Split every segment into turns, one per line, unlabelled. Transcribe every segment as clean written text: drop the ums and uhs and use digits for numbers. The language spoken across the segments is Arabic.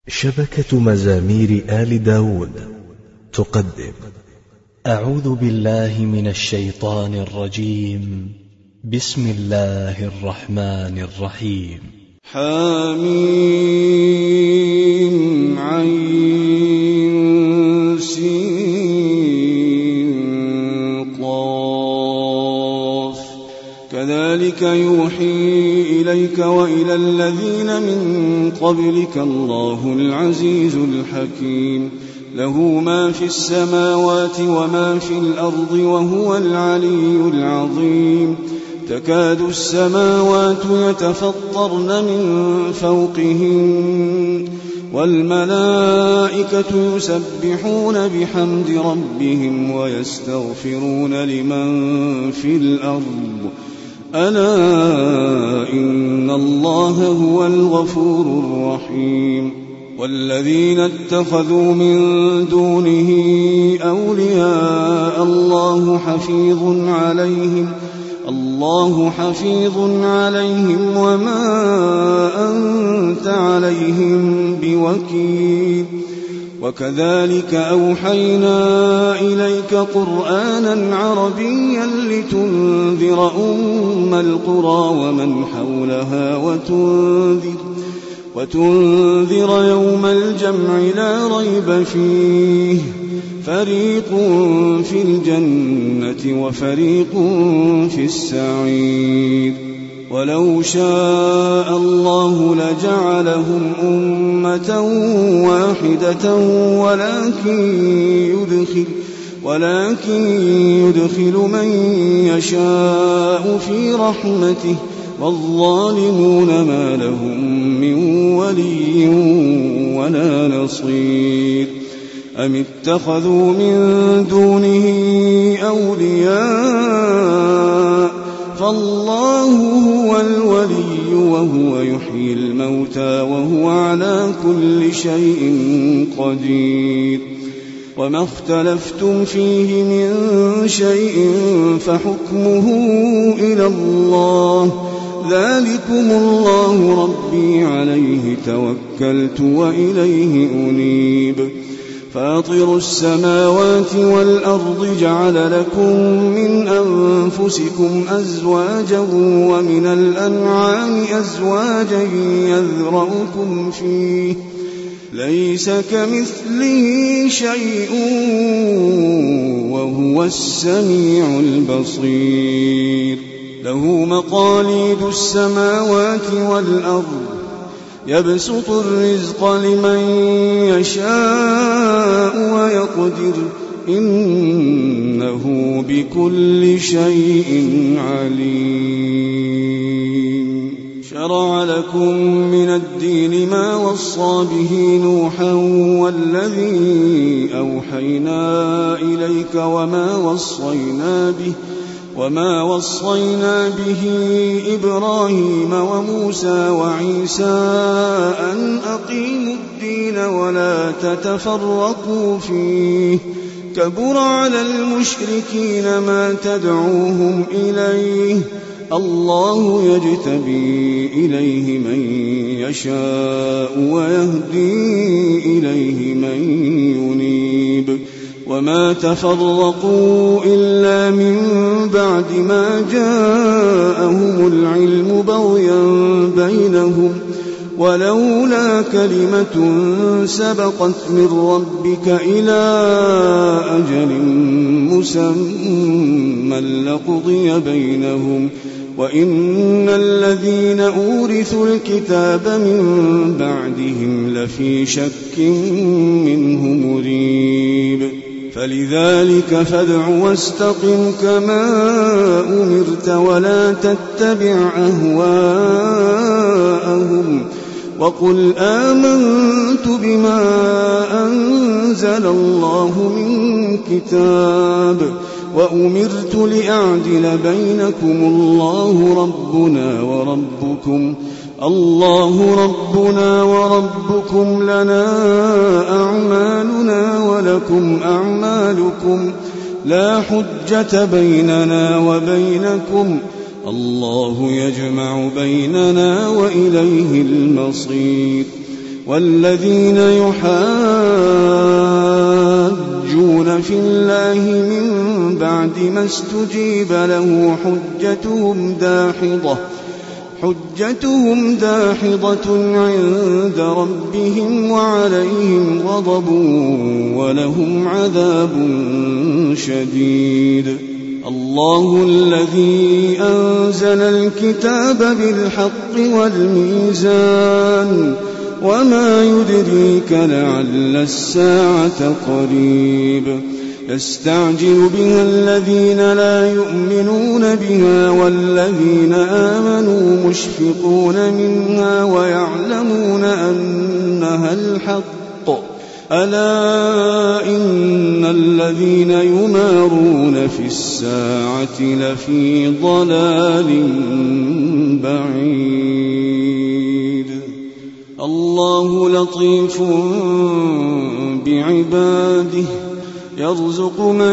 شبكة مزامير آل داود تقدم
أعوذ بالله من الشيطان الرجيم. بسم الله الرحمن الرحيم.
حميم عين سين قاف كذلك يوحي إليك وإلى الذين من قبلك الله العزيز الحكيم له ما في السماوات وما في الأرض وهو العلي العظيم تكاد السماوات يتفطرن من فوقهن والملائكة يسبحون بحمد ربهم ويستغفرون لمن في الأرض ألا إن الله هو الغفور الرحيم والذين اتخذوا من دونه أولياء الله حفيظ عليهم وما أنت عليهم بوكيل وكذلك أوحينا إليك قرآنا عربيا لتنذر أم القرى ومن حولها وتنذر يوم الجمع لا ريب فيه فريق في الجنة وفريق في السعير ولو شاء الله لجعلهم أمة واحدة ولكن يدخل من يشاء في رحمته والظالمون ما لهم من ولي ولا نصير أم اتخذوا من دونه أولياء فالله هو الولي وهو يحيي الموتى وهو على كل شيء قدير وما اختلفتم فيه من شيء فحكمه إلى الله ذلكم الله ربي عليه توكلت وإليه أنيب فاطر السماوات والأرض جعل لكم من أنفسكم أزواجا ومن الأنعام أزواجا يذرأكم فيه ليس كمثله شيء وهو السميع البصير له مقاليد السماوات والأرض يبسط الرزق لمن يشاء ويقدر إنه بكل شيء عليم شرع لكم من الدين ما وصى به نوحا والذي أوحينا إليك وما وصينا به إبراهيم وموسى وعيسى أن أقيموا الدين ولا تتفرقوا فيه كبر على المشركين ما تدعوهم إليه الله يجتبي إليه من يشاء ويهدي إليه من ينيب وما تفرقوا إلا من بعد ما جاءهم العلم بغيا بينهم ولولا كلمة سبقت من ربك إلى أجل مسمى لقضي بينهم وإن الذين أورثوا الكتاب من بعدهم لفي شك منه مريب فلذلك فادع واستقم كما أمرت ولا تتبع أهواءهم وقل آمنت بما أنزل الله من كتاب وأمرت لأعدل بينكم الله ربنا وربكم لنا أعمالنا ولكم أعمالكم لا حجة بيننا وبينكم الله يجمع بيننا وإليه المصير والذين يحاجون في الله من بعد ما استجيب له حجتهم داحضة عند ربهم وعليهم غضب ولهم عذاب شديد. الله الذي أنزل الكتاب بالحق والميزان وما يدريك لعل الساعة قريب. يستعجل بها الذين لا يؤمنون بها والذين آمنوا مشفقون منها ويعلمون أنها الحق. ألا إن الذين يمارون في الساعة لفي ضلال بعيد. الله لطيف بعباده يرزق من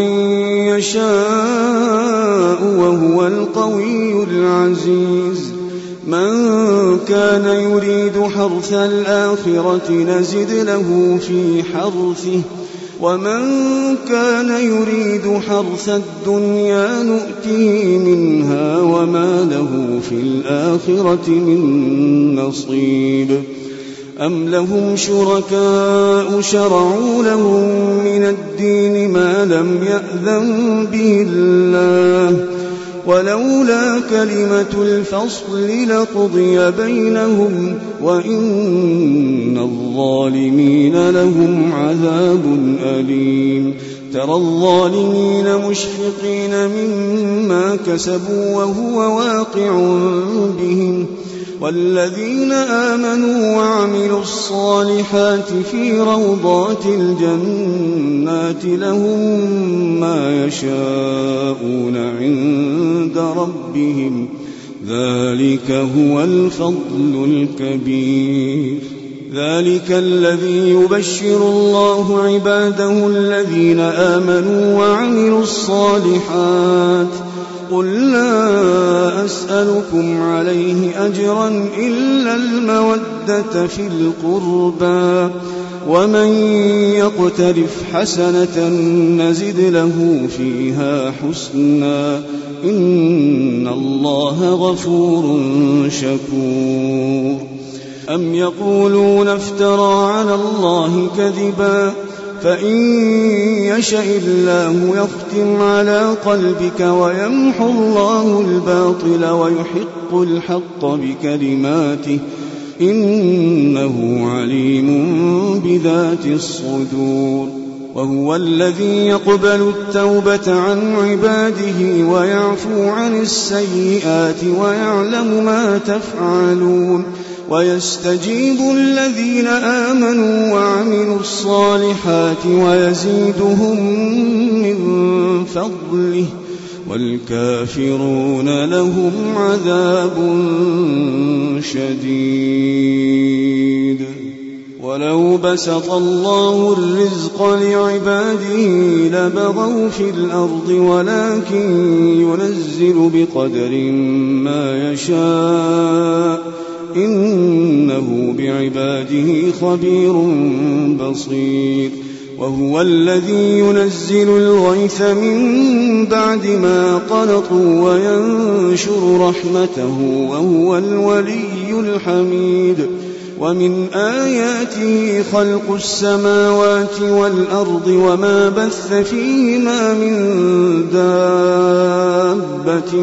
يشاء وهو القوي العزيز. من كان يريد حرث الآخرة نزد له في حرثه ومن كان يريد حرث الدنيا نؤته منها وما له في الآخرة من نصيب. أم لهم شركاء شرعوا لهم من الدين ما لم يأذن به الله ولولا كلمة الفصل لقضي بينهم وإن الظالمين لهم عذاب أليم. ترى الظالمين مشفقين مما كسبوا وهو واقع بهم والذين آمنوا وعملوا الصالحات في روضات الجنات لهم ما يشاءون عند ربهم ذلك هو الفضل الكبير. ذلك الذي يبشر الله عباده الذين آمنوا وعملوا الصالحات. قل لا أسألكم عليه أجرا إلا المودة في القربى ومن يقترف حسنة نزد له فيها حسنا إن الله غفور شكور. أم يقولون افترى على الله كذبا فإن يشأ الله يختم على قلبك ويمحو الله الباطل ويحق الحق بكلماته إنه عليم بذات الصدور. وهو الذي يقبل التوبة عن عباده ويعفو عن السيئات ويعلم ما تفعلون ويستجيب الذين آمنوا وعملوا الصالحات ويزيدهم من فضله والكافرون لهم عذاب شديد. ولو بسط الله الرزق لعباده لبغوا في الأرض ولكن ينزل بقدر ما يشاء إنه بعباده خبير بصير. وهو الذي ينزل الغيث من بعد ما قنطوا وينشر رحمته وهو الولي الحميد. ومن آياته خلق السماوات والأرض وما بث فيهما من دابة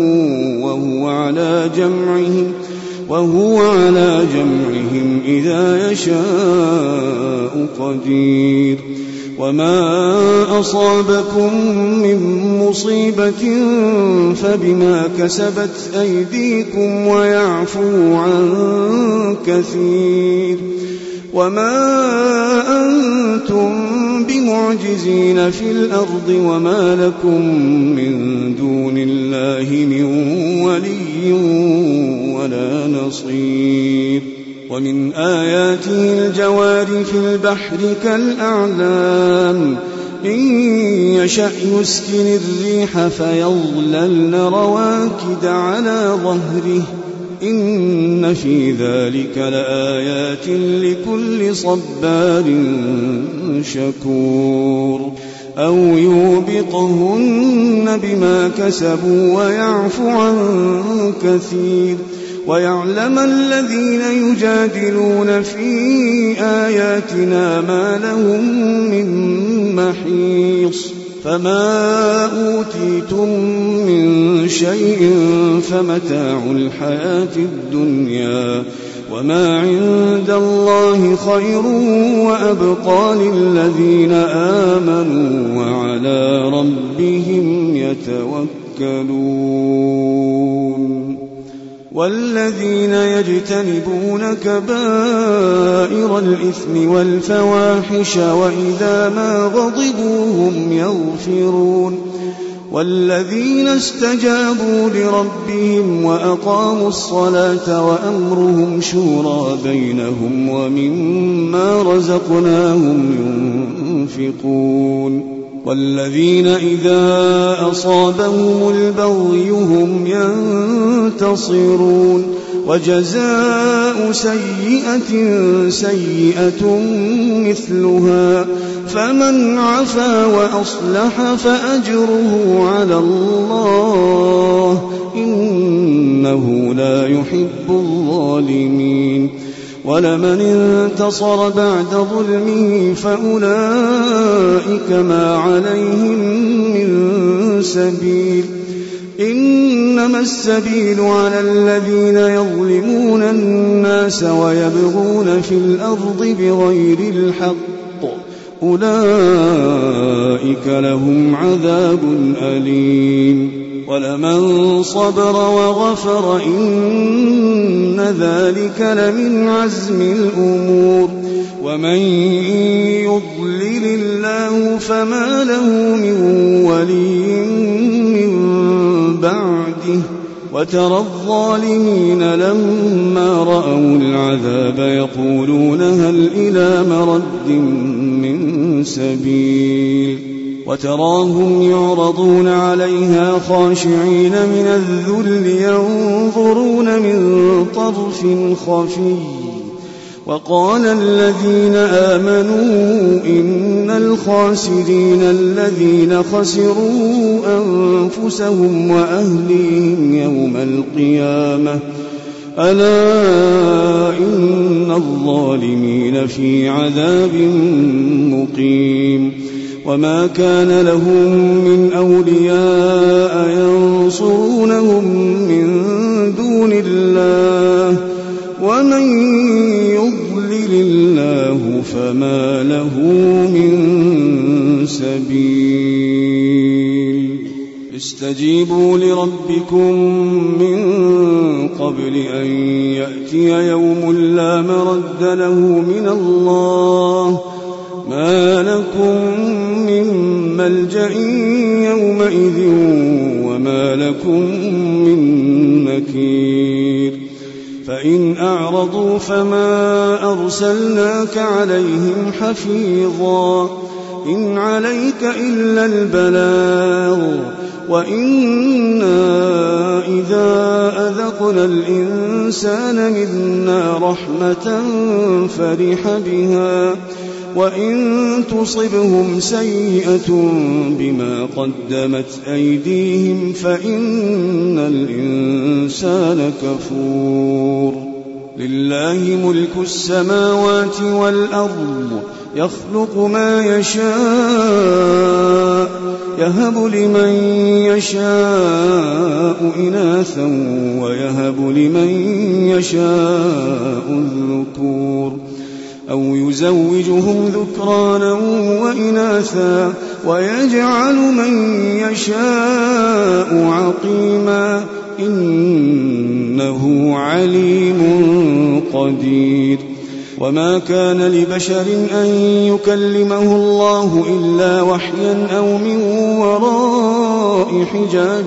وهو على جمعهم إذا يشاء قدير. وما أصابكم من مصيبة فبما كسبت أيديكم ويعفو عن كثير. وما أنتم بمعجزين في الأرض وما لكم من دون الله من ولي ولا نصير. ومن آياته الجوار في البحر كالأعلام إن يشأ يسكن الريح فيظللن رواكد على ظهره إن في ذلك لآيات لكل صبار شكور أو يوبقهن بما كسبوا ويعفو عن كثير ويعلم الذين يجادلون في آياتنا ما لهم من محيص فما أوتيتم من شيء فمتاع الحياة الدنيا وما عند الله خير وأبقى للذين آمنوا وعلى ربهم يتوكلون والذين يجتنبون كبائر الإثم والفواحش وإذا ما غضبوا هم يغفرون والذين استجابوا لربهم وأقاموا الصلاة وأمرهم شورى بينهم ومما رزقناهم ينفقون والذين إذا أصابهم البغي هم ينتصرون وجزاء سيئة سيئة مثلها فمن عفا وأصلح فأجره على الله إنه لا يحب الظالمين ولمن انتصر بعد ظلمه فأولئك ما عليهم من سبيل إنما السبيل على الذين يظلمون الناس ويبغون في الأرض بغير الحق أولئك لهم عذاب أليم ولمن صبر وغفر إن ذلك لمن عزم الأمور ومن يضلل الله فما له من ولي من بعده وترى الظالمين لما رأوا العذاب يقولون هل إلى مرد من سبيل وتراهم يعرضون عليها خاشعين من الذل ينظرون من طرف خفي وقال الذين آمنوا إن الخاسرين الذين خسروا أنفسهم وأهليهم يوم القيامة ألا إن الظالمين في عذاب مقيم وما كان لهم من أولياء ينصرونهم من دون الله ومن يضلل الله فما له من سبيل استجيبوا لربكم من قبل أن يأتي يوم لا مرد له من الله ما لكم من ملجأ يومئذ وما لكم من نكير فإن أعرضوا فما أرسلناك عليهم حفيظا إن عليك إلا البلاغ وإنا إذا أذقنا الإنسان منا رحمة فرح بها وإن تصبهم سيئة بما قدمت أيديهم فإن الإنسان كفور لله ملك السماوات والأرض يخلق ما يشاء يهب لمن يشاء إناثا ويهب لمن يشاء الذكور أو يزوجهم ذكرانا وإناثا ويجعل من يشاء عقيما إنه عليم قدير وما كان لبشر أن يكلمه الله إلا وحيا أو من وراء حجاب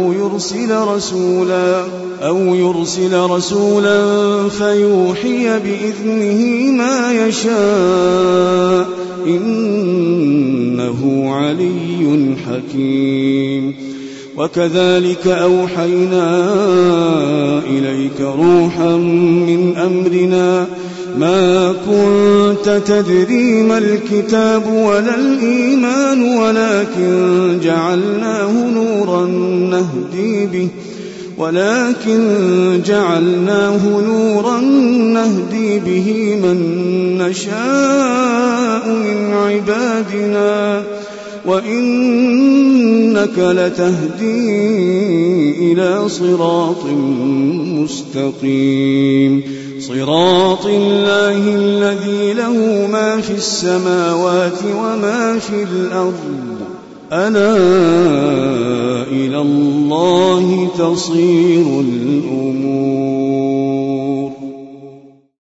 أو يرسل رسولا فيوحي بإذنه ما يشاء إنه علي حكيم وكذلك أوحينا إليك روحا من أمرنا ما كنت تدري ما الكتاب ولا الإيمان ولكن جعلناه نورا نهدي به من نشاء من عبادنا وإنك لتهدي إلى صراط مستقيم صراط الله الذي له ما في السماوات وما في الأرض ألا إلى الله تصير الأمور.